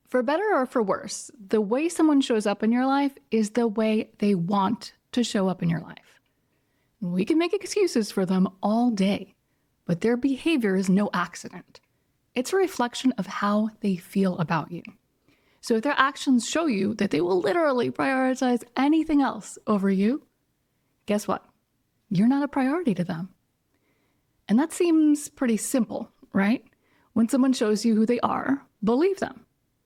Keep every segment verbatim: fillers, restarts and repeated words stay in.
For better or for worse, the way someone shows up in your life is the way they want to show up in your life. We can make excuses for them all day, but their behavior is no accident. It's a reflection of how they feel about you. So if their actions show you that they will literally prioritize anything else over you, guess what? You're not a priority to them. And that seems pretty simple, right? When someone shows you who they are, believe them.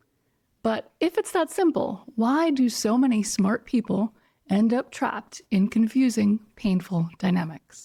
But if it's that simple, why do so many smart people end up trapped in confusing, painful dynamics?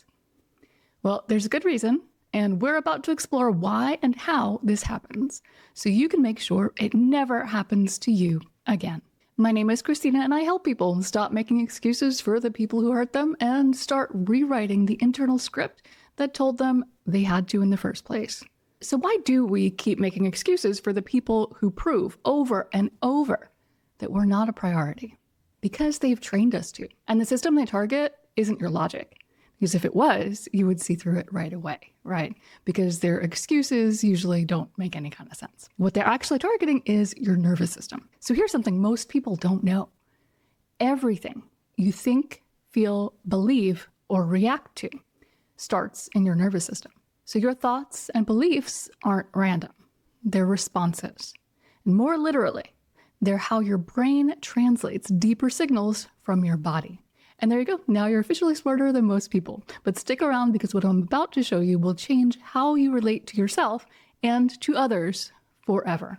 Well, there's a good reason, and we're about to explore why and how this happens, so you can make sure it never happens to you again. My name is Christina, and I help people stop making excuses for the people who hurt them and start rewriting the internal script that told them they had to in the first place. So why do we keep making excuses for the people who prove over and over that we're not a priority? Because they've trained us to. And the system they target isn't your logic. Because if it was, you would see through it right away, right? Because their excuses usually don't make any kind of sense. What they're actually targeting is your nervous system. So here's something most people don't know. Everything you think, feel, believe, or react to starts in your nervous system. So your thoughts and beliefs aren't random. They're responses. And more literally, they're how your brain translates deeper signals from your body. And there you go. Now you're officially smarter than most people. But stick around because what I'm about to show you will change how you relate to yourself and to others forever.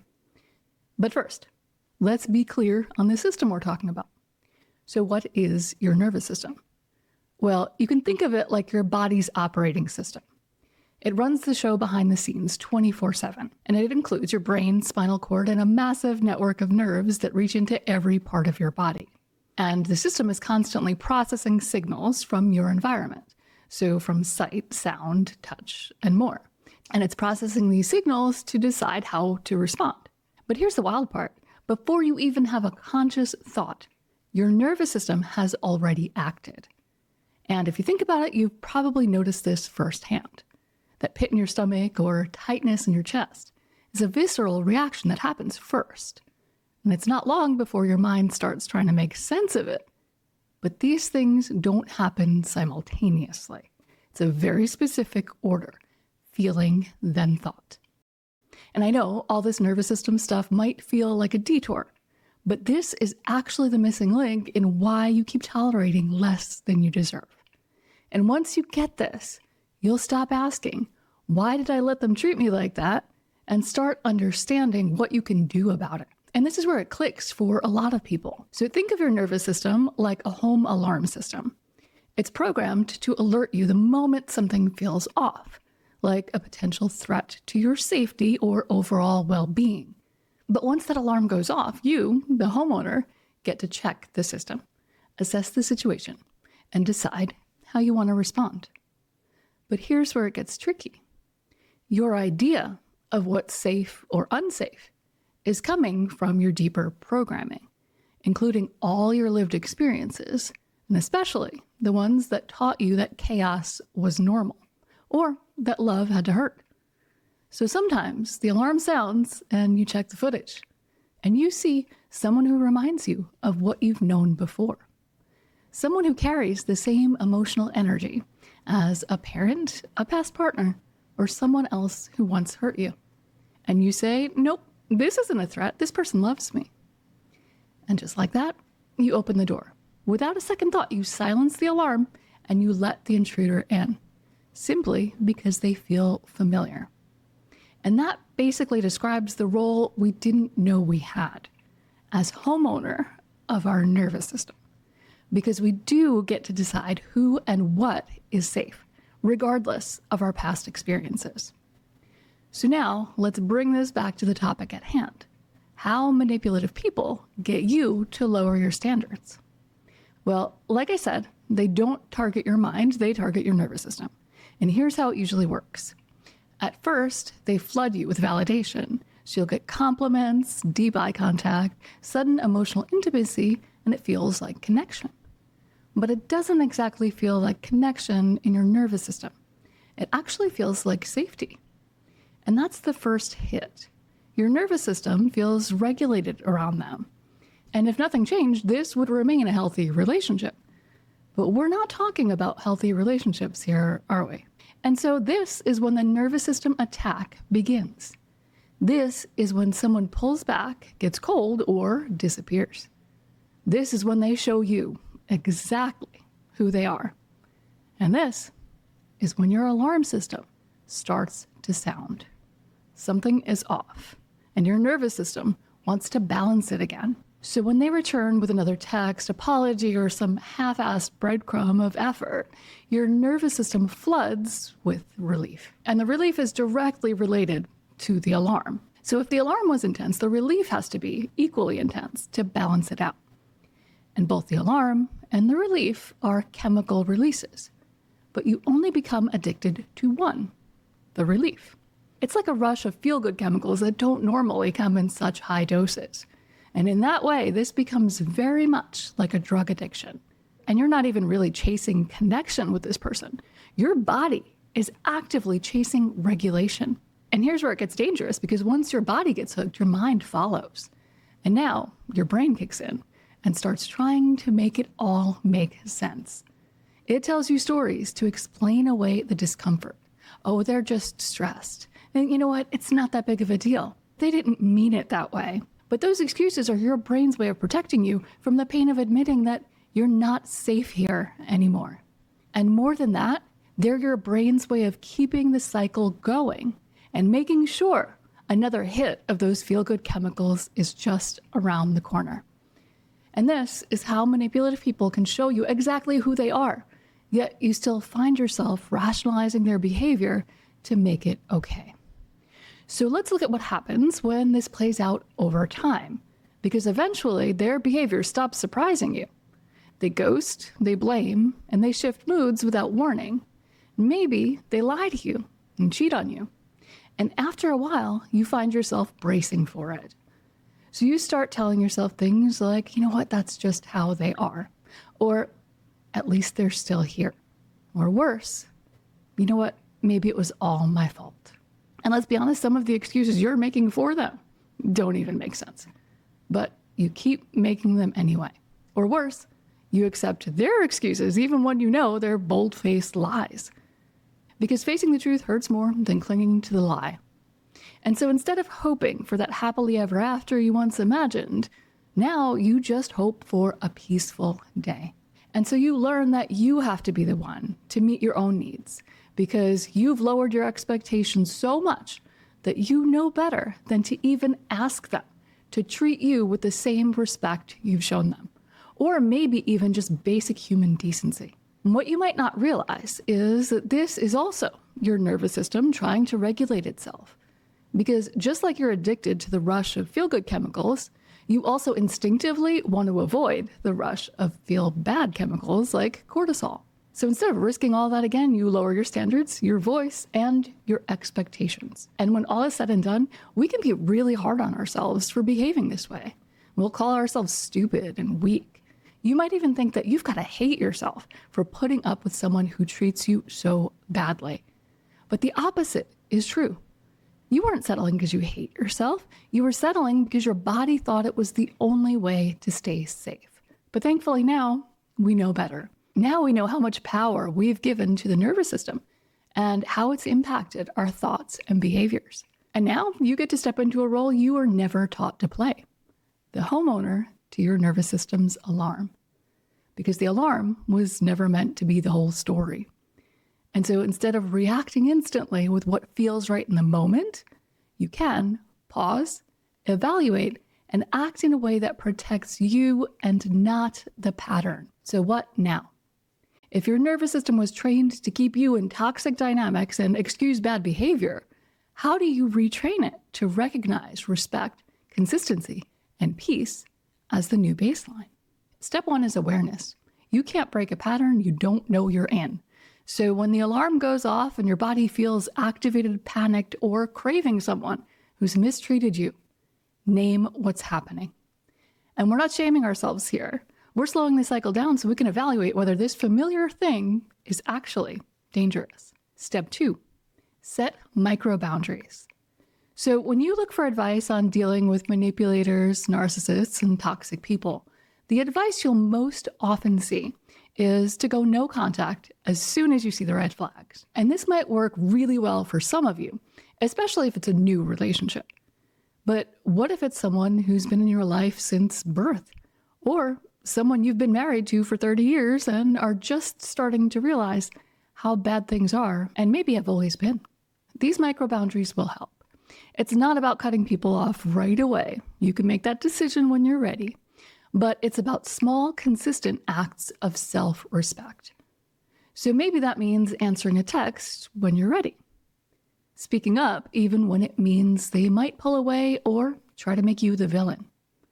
But first, let's be clear on the system we're talking about. So what is your nervous system? Well, you can think of it like your body's operating system. It runs the show behind the scenes twenty-four seven, and it includes your brain, spinal cord, and a massive network of nerves that reach into every part of your body. And the system is constantly processing signals from your environment, so from sight, sound, touch, and more. And it's processing these signals to decide how to respond. But here's the wild part. Before you even have a conscious thought, your nervous system has already acted. And if you think about it, you've probably noticed this firsthand. That pit in your stomach or tightness in your chest is a visceral reaction that happens first. And it's not long before your mind starts trying to make sense of it. But these things don't happen simultaneously. It's a very specific order: feeling, then thought. And I know all this nervous system stuff might feel like a detour, but this is actually the missing link in why you keep tolerating less than you deserve. And once you get this, you'll stop asking, why did I let them treat me like that? And start understanding what you can do about it. And this is where it clicks for a lot of people. So think of your nervous system like a home alarm system. It's programmed to alert you the moment something feels off, like a potential threat to your safety or overall well-being. But once that alarm goes off, you, the homeowner, get to check the system, assess the situation, and decide how you want to respond. But here's where it gets tricky. Your idea of what's safe or unsafe is coming from your deeper programming, including all your lived experiences, and especially the ones that taught you that chaos was normal, or that love had to hurt. So sometimes the alarm sounds and you check the footage, and you see someone who reminds you of what you've known before. Someone who carries the same emotional energy as a parent, a past partner, or someone else who once hurt you. And you say, nope, this isn't a threat. This person loves me. And just like that, you open the door. Without a second thought, you silence the alarm and you let the intruder in, simply because they feel familiar. And that basically describes the role we didn't know we had as homeowner of our nervous system. Because we do get to decide who and what is safe, regardless of our past experiences. So now, let's bring this back to the topic at hand. How manipulative people get you to lower your standards. Well, like I said, they don't target your mind, they target your nervous system. And here's how it usually works. At first, they flood you with validation. So you'll get compliments, deep eye contact, sudden emotional intimacy, and it feels like connection. But it doesn't exactly feel like connection in your nervous system. It actually feels like safety. And that's the first hit. your nervous system feels regulated around them. And if nothing changed, this would remain a healthy relationship. But we're not talking about healthy relationships here, are we? And so this is when the nervous system attack begins. This is when someone pulls back, gets cold, or disappears. This is when they show you exactly who they are. And this is when your alarm system starts to sound. Something is off, and your nervous system wants to balance it again. So when they return with another text, apology, or some half-assed breadcrumb of effort, your nervous system floods with relief. And the relief is directly related to the alarm. So if the alarm was intense, the relief has to be equally intense to balance it out. And both the alarm and the relief are chemical releases. But you only become addicted to one, the relief. It's like a rush of feel-good chemicals that don't normally come in such high doses. And in that way, this becomes very much like a drug addiction. And you're not even really chasing connection with this person. Your body is actively chasing regulation. And here's where it gets dangerous, because once your body gets hooked, your mind follows. And now your brain kicks in and starts trying to make it all make sense. It tells you stories to explain away the discomfort. Oh, they're just stressed. And you know what? It's not that big of a deal. They didn't mean it that way. But those excuses are your brain's way of protecting you from the pain of admitting that you're not safe here anymore. And more than that, they're your brain's way of keeping the cycle going and making sure another hit of those feel-good chemicals is just around the corner. And this is how manipulative people can show you exactly who they are, yet you still find yourself rationalizing their behavior to make it okay. So let's look at what happens when this plays out over time, because eventually their behavior stops surprising you. They ghost, they blame, and they shift moods without warning. Maybe they lie to you and cheat on you. And after a while, you find yourself bracing for it. So you start telling yourself things like, you know what, that's just how they are. Or at least they're still here. Or worse, you know what, maybe it was all my fault. And let's be honest, some of the excuses you're making for them don't even make sense. But you keep making them anyway. Or worse, you accept their excuses even when you know they're bold-faced lies. Because facing the truth hurts more than clinging to the lie. And so instead of hoping for that happily ever after you once imagined, now you just hope for a peaceful day. And so you learn that you have to be the one to meet your own needs, because you've lowered your expectations so much that you know better than to even ask them to treat you with the same respect you've shown them, or maybe even just basic human decency. And what you might not realize is that this is also your nervous system trying to regulate itself. Because just like you're addicted to the rush of feel-good chemicals, you also instinctively want to avoid the rush of feel-bad chemicals like cortisol. So instead of risking all that again, you lower your standards, your voice, and your expectations. And when all is said and done, we can be really hard on ourselves for behaving this way. We'll call ourselves stupid and weak. You might even think that you've got to hate yourself for putting up with someone who treats you so badly. But the opposite is true. You weren't settling because you hate yourself. You were settling because your body thought it was the only way to stay safe. But thankfully now, we know better. Now we know how much power we've given to the nervous system and how it's impacted our thoughts and behaviors. And now you get to step into a role you were never taught to play, the homeowner to your nervous system's alarm. Because the alarm was never meant to be the whole story. And so instead of reacting instantly with what feels right in the moment, you can pause, evaluate, and act in a way that protects you and not the pattern. So what now? If your nervous system was trained to keep you in toxic dynamics and excuse bad behavior, how do you retrain it to recognize respect, consistency, and peace as the new baseline? Step one is awareness. You can't break a pattern you don't know you're in. So when the alarm goes off and your body feels activated, panicked, or craving someone who's mistreated you, name what's happening. And we're not shaming ourselves here. We're slowing the cycle down so we can evaluate whether this familiar thing is actually dangerous. Step two, set micro boundaries. So when you look for advice on dealing with manipulators, narcissists, and toxic people, the advice you'll most often see is to go no contact as soon as you see the red flags. And this might work really well for some of you, especially if it's a new relationship. But what if it's someone who's been in your life since birth? Or someone you've been married to for thirty years and are just starting to realize how bad things are and maybe have always been? These micro boundaries will help. It's not about cutting people off right away. You can make that decision when you're ready. But it's about small, consistent acts of self-respect. So maybe that means answering a text when you're ready. Speaking up even when it means they might pull away or try to make you the villain.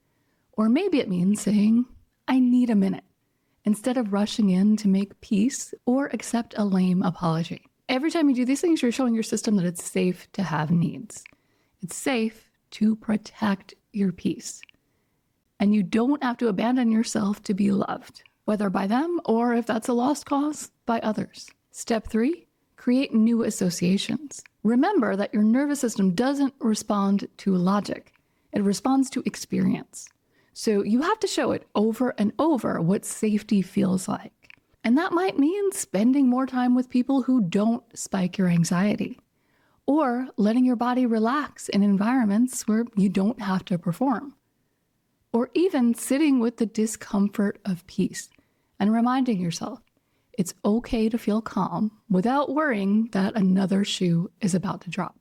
Or maybe it means saying, I need a minute, instead of rushing in to make peace or accept a lame apology. Every time you do these things, you're showing your system that it's safe to have needs. It's safe to protect your peace. And you don't have to abandon yourself to be loved, whether by them or, if that's a lost cause, by others. Step three, create new associations. Remember that your nervous system doesn't respond to logic. It responds to experience. So you have to show it over and over what safety feels like. And that might mean spending more time with people who don't spike your anxiety, or letting your body relax in environments where you don't have to perform, or even sitting with the discomfort of peace and reminding yourself it's okay to feel calm without worrying that another shoe is about to drop.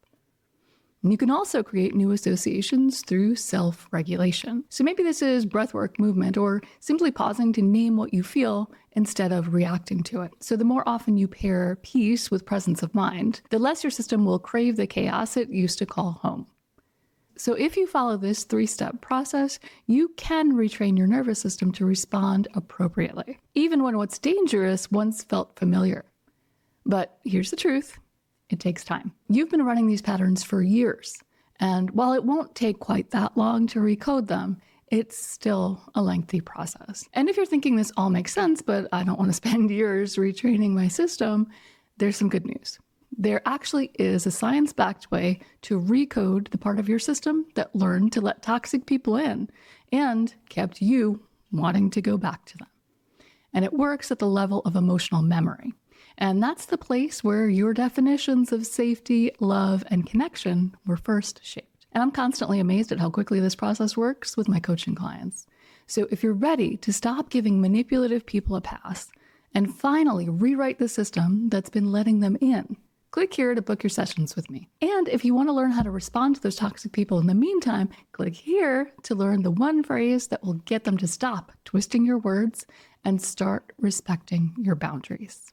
And you can also create new associations through self-regulation. So maybe this is breathwork movement or simply pausing to name what you feel instead of reacting to it. So the more often you pair peace with presence of mind, the less your system will crave the chaos it used to call home. So if you follow this three-step process, you can retrain your nervous system to respond appropriately, even when what's dangerous once felt familiar. But here's the truth. It takes time. You've been running these patterns for years, and while it won't take quite that long to recode them, it's still a lengthy process. And if you're thinking this all makes sense, but I don't want to spend years retraining my system, there's some good news. There actually is a science-backed way to recode the part of your system that learned to let toxic people in and kept you wanting to go back to them. And it works at the level of emotional memory. And that's the place where your definitions of safety, love, and connection were first shaped. And I'm constantly amazed at how quickly this process works with my coaching clients. So if you're ready to stop giving manipulative people a pass and finally rewrite the system that's been letting them in, click here to book your sessions with me. And if you want to learn how to respond to those toxic people in the meantime, click here to learn the one phrase that will get them to stop twisting your words and start respecting your boundaries.